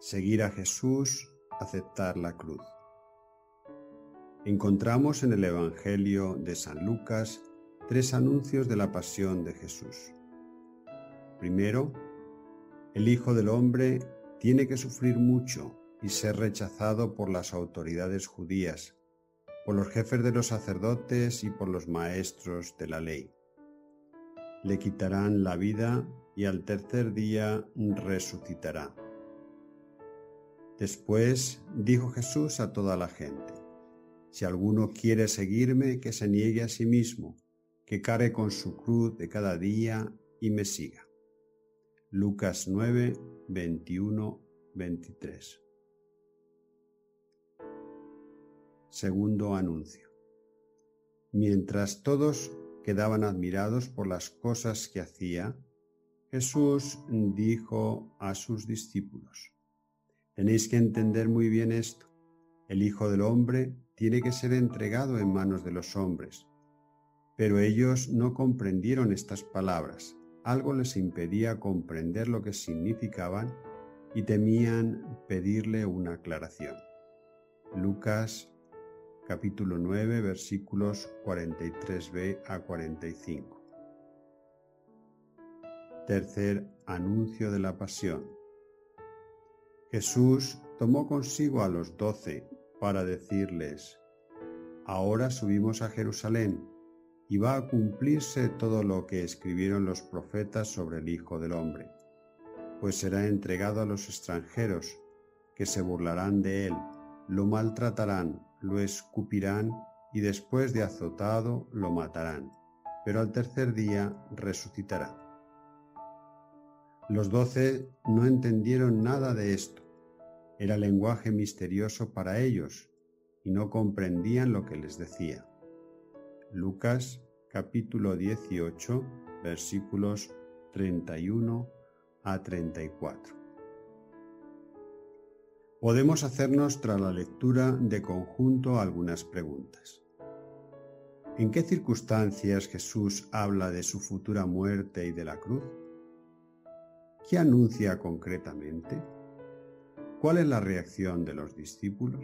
Seguir a Jesús, aceptar la cruz. Encontramos en el Evangelio de San Lucas 3 anuncios de la pasión de Jesús. Primero, el Hijo del Hombre tiene que sufrir mucho y ser rechazado por las autoridades judías, por los jefes de los sacerdotes y por los maestros de la ley. Le quitarán la vida y al tercer día resucitará. Después dijo Jesús a toda la gente: si alguno quiere seguirme, que se niegue a sí mismo, que cargue con su cruz de cada día y me siga. Lucas 9, 21, 23. Segundo anuncio. Mientras todos quedaban admirados por las cosas que hacía, Jesús dijo a sus discípulos: tenéis que entender muy bien esto. El Hijo del Hombre tiene que ser entregado en manos de los hombres. Pero ellos no comprendieron estas palabras. Algo les impedía comprender lo que significaban y temían pedirle una aclaración. Lucas capítulo 9, versículos 43b a 45. Tercer anuncio de la pasión. Jesús tomó consigo a los 12 para decirles: ahora subimos a Jerusalén y va a cumplirse todo lo que escribieron los profetas sobre el Hijo del Hombre, pues será entregado a los extranjeros, que se burlarán de él, lo maltratarán, lo escupirán y después de azotado lo matarán, pero al tercer día resucitará. Los 12 no entendieron nada de esto. Era lenguaje misterioso para ellos y no comprendían lo que les decía. Lucas capítulo 18, versículos 31 a 34. Podemos hacernos tras la lectura de conjunto algunas preguntas. ¿En qué circunstancias Jesús habla de su futura muerte y de la cruz? ¿Qué anuncia concretamente? ¿Cuál es la reacción de los discípulos?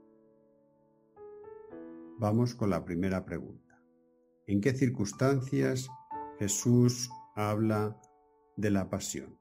Vamos con la primera pregunta. ¿En qué circunstancias Jesús habla de la pasión?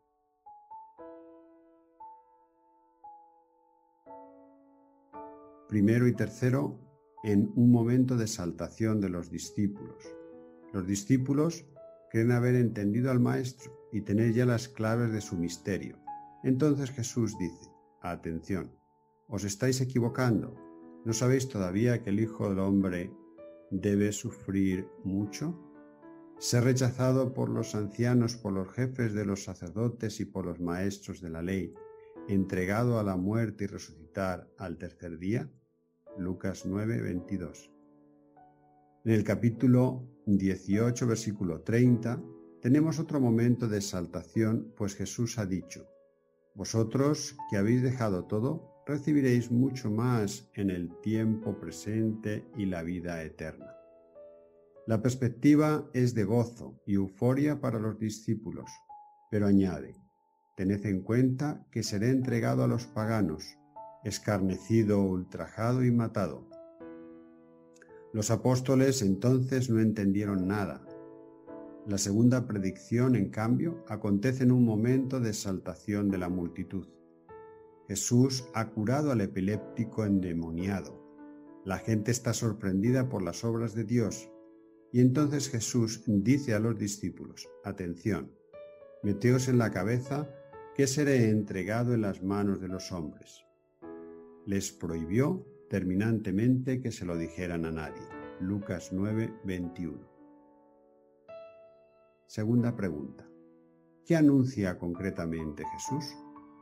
Primero y tercero, en un momento de exaltación de los discípulos. Los discípulos creen haber entendido al Maestro y tener ya las claves de su misterio. Entonces Jesús dice: atención, os estáis equivocando. ¿No sabéis todavía que el Hijo del Hombre debe sufrir mucho? Ser rechazado por los ancianos, por los jefes de los sacerdotes y por los maestros de la ley, entregado a la muerte y resucitar al tercer día. Lucas 9, 22. En el capítulo 18, versículo 30, tenemos otro momento de exaltación, pues Jesús ha dicho: vosotros que habéis dejado todo, recibiréis mucho más en el tiempo presente y la vida eterna. La perspectiva es de gozo y euforia para los discípulos, pero añade: tened en cuenta que seré entregado a los paganos, escarnecido, ultrajado y matado. Los apóstoles entonces no entendieron nada. La segunda predicción, en cambio, acontece en un momento de exaltación de la multitud. Jesús ha curado al epiléptico endemoniado. La gente está sorprendida por las obras de Dios. Y entonces Jesús dice a los discípulos: atención, meteos en la cabeza que seré entregado en las manos de los hombres. Les prohibió terminantemente que se lo dijeran a nadie. Lucas 9, 21. Segunda pregunta. ¿Qué anuncia concretamente Jesús?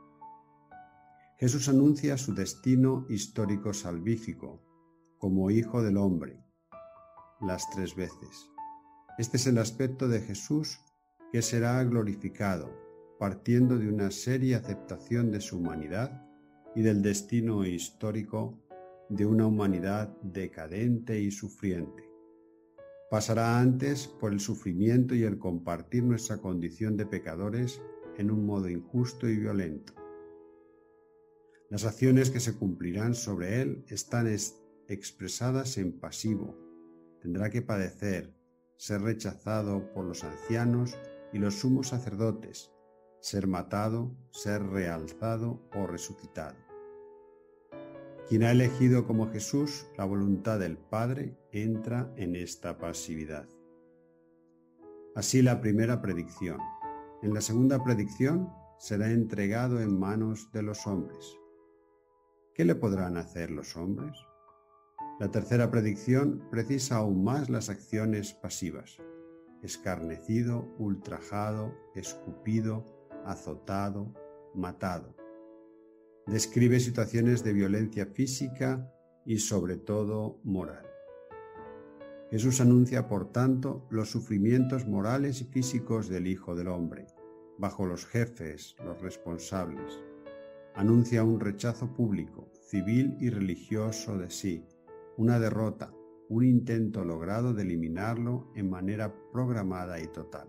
Jesús anuncia su destino histórico salvífico, como Hijo del Hombre, las 3 veces. Este es el aspecto de Jesús que será glorificado, partiendo de una seria aceptación de su humanidad y del destino histórico de una humanidad decadente y sufriente. Pasará antes por el sufrimiento y el compartir nuestra condición de pecadores en un modo injusto y violento. Las acciones que se cumplirán sobre él están expresadas en pasivo. Tendrá que padecer, ser rechazado por los ancianos y los sumos sacerdotes, ser matado, ser realzado o resucitado. Quien ha elegido como Jesús la voluntad del Padre entra en esta pasividad. Así la primera predicción. En la segunda predicción será entregado en manos de los hombres. ¿Qué le podrán hacer los hombres? La tercera predicción precisa aún más las acciones pasivas: escarnecido, ultrajado, escupido, azotado, matado. Describe situaciones de violencia física y sobre todo moral. Jesús anuncia, por tanto, los sufrimientos morales y físicos del Hijo del Hombre, bajo los jefes, los responsables. Anuncia un rechazo público, civil y religioso de sí, una derrota, un intento logrado de eliminarlo en manera programada y total.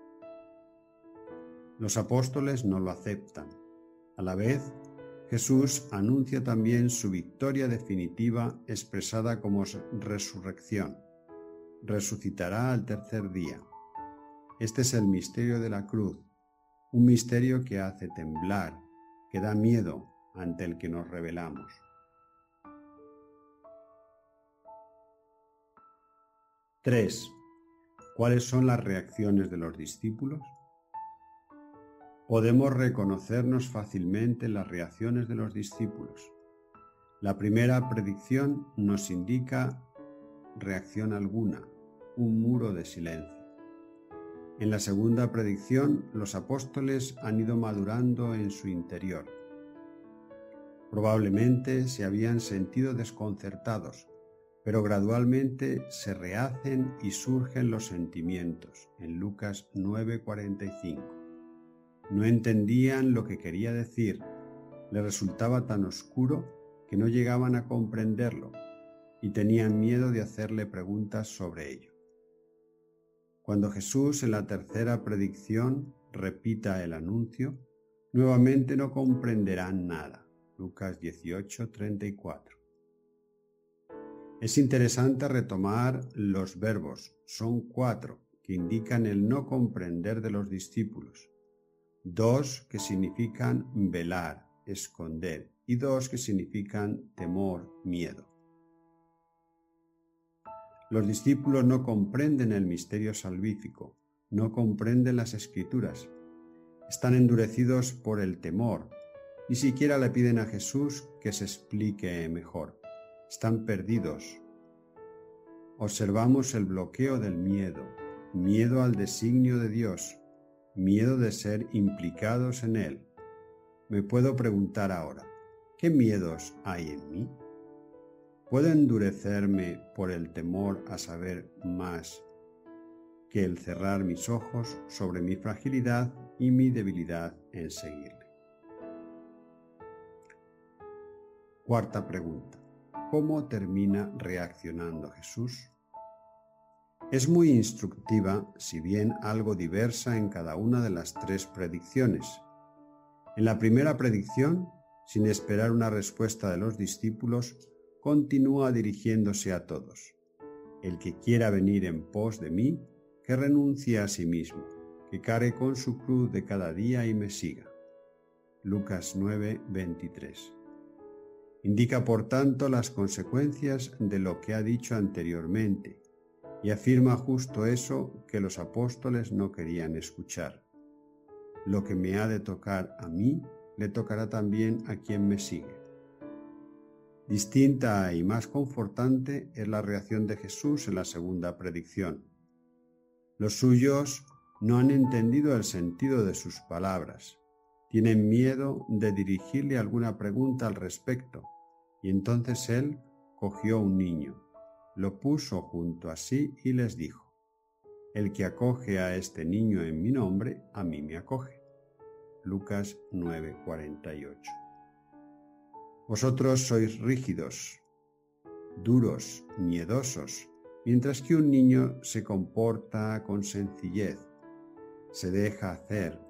Los apóstoles no lo aceptan. A la vez, Jesús anuncia también su victoria definitiva expresada como resurrección. Resucitará al tercer día. Este es el misterio de la cruz, un misterio que hace temblar, que da miedo ante el que nos rebelamos. Tres. ¿Cuáles son las reacciones de los discípulos? Podemos reconocernos fácilmente en las reacciones de los discípulos. La primera predicción nos indica reacción alguna, un muro de silencio. En la segunda predicción, los apóstoles han ido madurando en su interior. Probablemente se habían sentido desconcertados, pero gradualmente se rehacen y surgen los sentimientos, en Lucas 9:45. No entendían lo que quería decir, les resultaba tan oscuro que no llegaban a comprenderlo y tenían miedo de hacerle preguntas sobre ello. Cuando Jesús en la tercera predicción repita el anuncio, nuevamente no comprenderán nada. Lucas 18:34. Es interesante retomar los verbos, son 4, que indican el no comprender de los discípulos, 2 que significan velar, esconder, y 2 que significan temor, miedo. Los discípulos no comprenden el misterio salvífico, no comprenden las Escrituras, están endurecidos por el temor, ni siquiera le piden a Jesús que se explique mejor, están perdidos. Observamos el bloqueo del miedo, miedo al designio de Dios, miedo de ser implicados en él. Me puedo preguntar ahora, ¿qué miedos hay en mí? ¿Puedo endurecerme por el temor a saber más que el cerrar mis ojos sobre mi fragilidad y mi debilidad en seguirle? Cuarta pregunta. ¿Cómo termina reaccionando Jesús? Es muy instructiva, si bien algo diversa en cada una de las 3 predicciones. En la primera predicción, sin esperar una respuesta de los discípulos, continúa dirigiéndose a todos. El que quiera venir en pos de mí, que renuncie a sí mismo, que cargue con su cruz de cada día y me siga. Lucas 9:23. Indica, por tanto, las consecuencias de lo que ha dicho anteriormente y afirma justo eso que los apóstoles no querían escuchar. Lo que me ha de tocar a mí, le tocará también a quien me sigue. Distinta y más confortante es la reacción de Jesús en la segunda predicción. Los suyos no han entendido el sentido de sus palabras, tienen miedo de dirigirle alguna pregunta al respecto, y entonces él cogió un niño, lo puso junto a sí y les dijo: El que acoge a este niño en mi nombre, a mí me acoge. Lucas 9:48. Vosotros sois rígidos, duros, miedosos, mientras que un niño se comporta con sencillez, se deja hacer,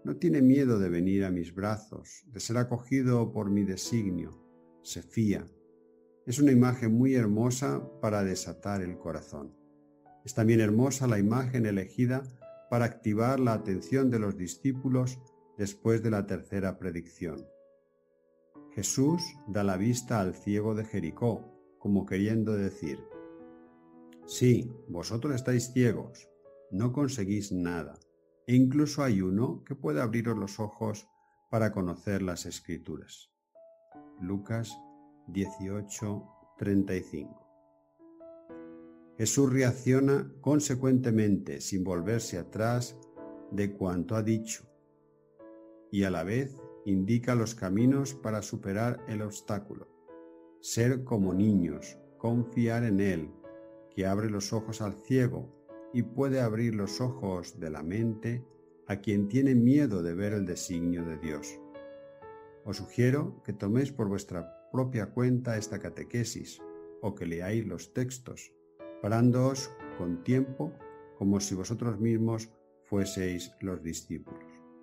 no tiene miedo de venir a mis brazos, de ser acogido por mi designio, se fía. Es una imagen muy hermosa para desatar el corazón. Es también hermosa la imagen elegida para activar la atención de los discípulos después de la tercera predicción. Jesús da la vista al ciego de Jericó, como queriendo decir: sí, vosotros estáis ciegos, no conseguís nada, e incluso hay uno que puede abriros los ojos para conocer las Escrituras. Lucas 18:35. Jesús reacciona consecuentemente, sin volverse atrás de cuanto ha dicho, y a la vez indica los caminos para superar el obstáculo. Ser como niños, confiar en Él, que abre los ojos al ciego y puede abrir los ojos de la mente a quien tiene miedo de ver el designio de Dios. Os sugiero que toméis por vuestra propia cuenta esta catequesis o que leáis los textos, parándoos con tiempo como si vosotros mismos fueseis los discípulos.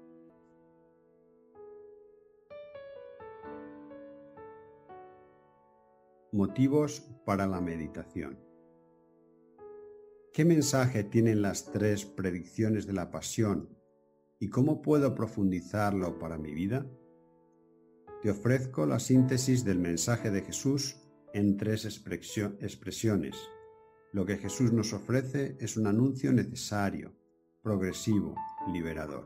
Motivos para la meditación. ¿Qué mensaje tienen las tres predicciones de la Pasión y cómo puedo profundizarlo para mi vida? Te ofrezco la síntesis del mensaje de Jesús en tres expresiones. Lo que Jesús nos ofrece es un anuncio necesario, progresivo, liberador.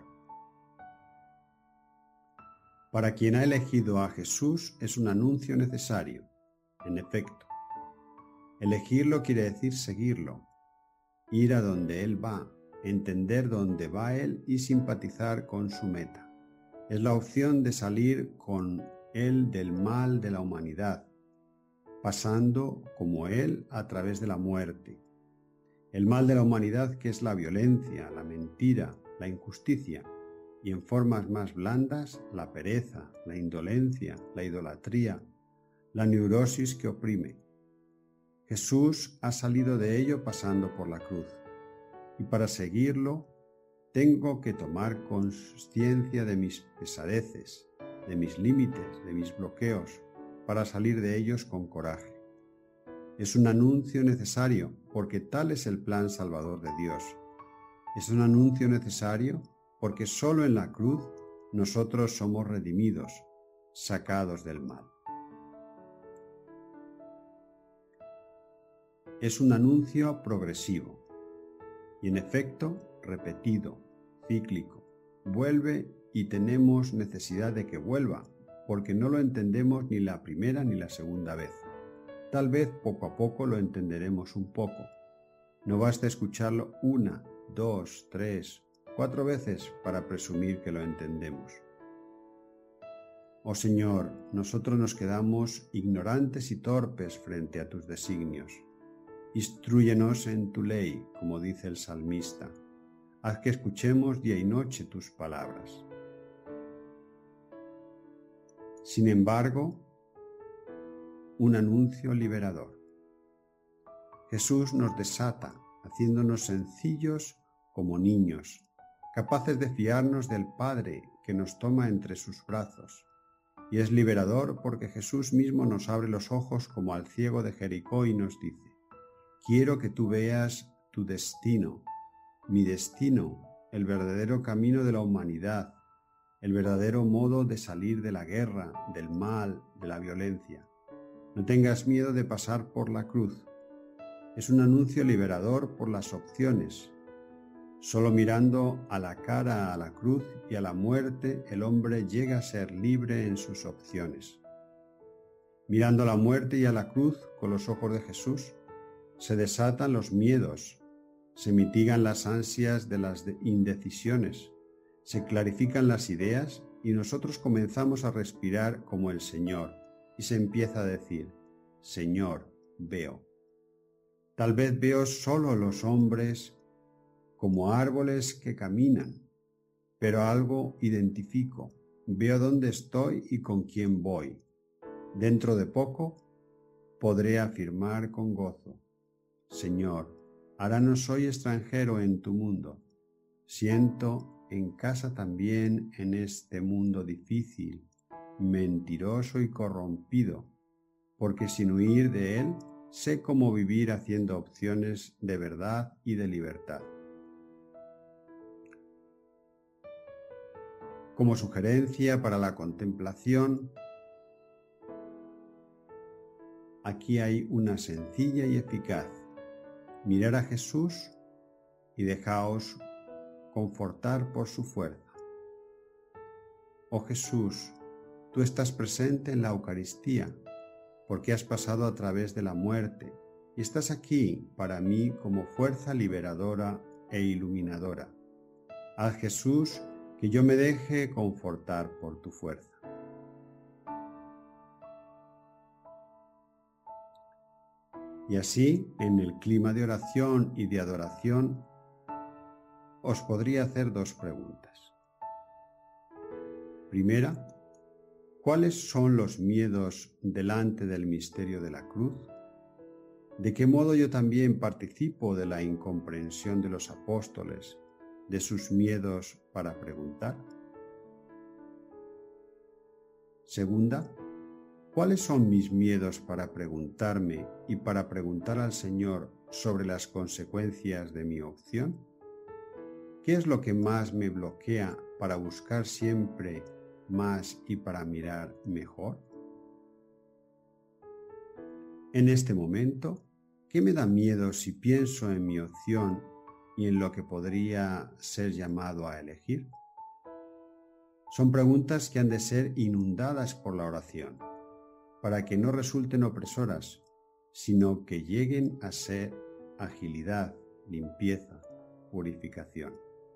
Para quien ha elegido a Jesús es un anuncio necesario. En efecto, elegirlo quiere decir seguirlo, ir a donde Él va, entender dónde va Él y simpatizar con su meta. Es la opción de salir con Él del mal de la humanidad, pasando como Él a través de la muerte. El mal de la humanidad, que es la violencia, la mentira, la injusticia, y en formas más blandas, la pereza, la indolencia, la idolatría, la neurosis que oprime. Jesús ha salido de ello pasando por la cruz, y para seguirlo tengo que tomar conciencia de mis pesadeces, de mis límites, de mis bloqueos, para salir de ellos con coraje. Es un anuncio necesario porque tal es el plan salvador de Dios. Es un anuncio necesario porque solo en la cruz nosotros somos redimidos, sacados del mal. Es un anuncio progresivo y en efecto repetido, cíclico. Vuelve y tenemos necesidad de que vuelva, porque no lo entendemos ni la primera ni la segunda vez. Tal vez poco a poco lo entenderemos un poco. No basta escucharlo 1, 2, 3, 4 veces para presumir que lo entendemos. Oh Señor, nosotros nos quedamos ignorantes y torpes frente a tus designios. Instrúyenos en tu ley, como dice el salmista. Haz que escuchemos día y noche tus palabras. Sin embargo, un anuncio liberador. Jesús nos desata, haciéndonos sencillos como niños, capaces de fiarnos del Padre que nos toma entre sus brazos. Y es liberador porque Jesús mismo nos abre los ojos como al ciego de Jericó y nos dice: quiero que tú veas tu destino, mi destino, el verdadero camino de la humanidad, el verdadero modo de salir de la guerra, del mal, de la violencia. No tengas miedo de pasar por la cruz. Es un anuncio liberador por las opciones. Solo mirando a la cara a la cruz y a la muerte, el hombre llega a ser libre en sus opciones. Mirando a la muerte y a la cruz con los ojos de Jesús, se desatan los miedos, se mitigan las ansias de las indecisiones, se clarifican las ideas y nosotros comenzamos a respirar como el Señor y se empieza a decir: Señor, veo. Tal vez veo solo los hombres como árboles que caminan, pero algo identifico, veo dónde estoy y con quién voy. Dentro de poco podré afirmar con gozo: Señor, ahora no soy extranjero en tu mundo. Siento en casa también en este mundo difícil, mentiroso y corrompido, porque sin huir de él sé cómo vivir haciendo opciones de verdad y de libertad. Como sugerencia para la contemplación, aquí hay una sencilla y eficaz: mirar a Jesús y dejaos confortar por su fuerza. Oh Jesús, tú estás presente en la Eucaristía, porque has pasado a través de la muerte y estás aquí para mí como fuerza liberadora e iluminadora. Haz, Jesús, que yo me deje confortar por tu fuerza. Y así, en el clima de oración y de adoración, os podría hacer dos preguntas. Primera, ¿cuáles son los miedos delante del misterio de la cruz? ¿De qué modo yo también participo de la incomprensión de los apóstoles, de sus miedos para preguntar? Segunda, ¿cuáles son mis miedos para preguntarme y para preguntar al Señor sobre las consecuencias de mi opción? ¿Qué es lo que más me bloquea para buscar siempre más y para mirar mejor? En este momento, ¿qué me da miedo si pienso en mi opción y en lo que podría ser llamado a elegir? Son preguntas que han de ser inundadas por la oración, para que no resulten opresoras, sino que lleguen a ser agilidad, limpieza, purificación.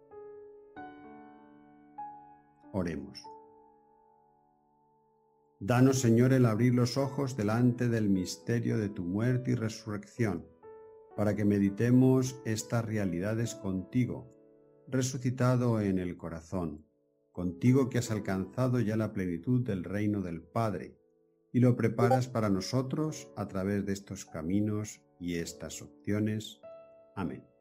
Oremos. Danos, Señor, el abrir los ojos delante del misterio de tu muerte y resurrección, para que meditemos estas realidades contigo, resucitado en el corazón, contigo que has alcanzado ya la plenitud del reino del Padre, y lo preparas para nosotros a través de estos caminos y estas opciones. Amén.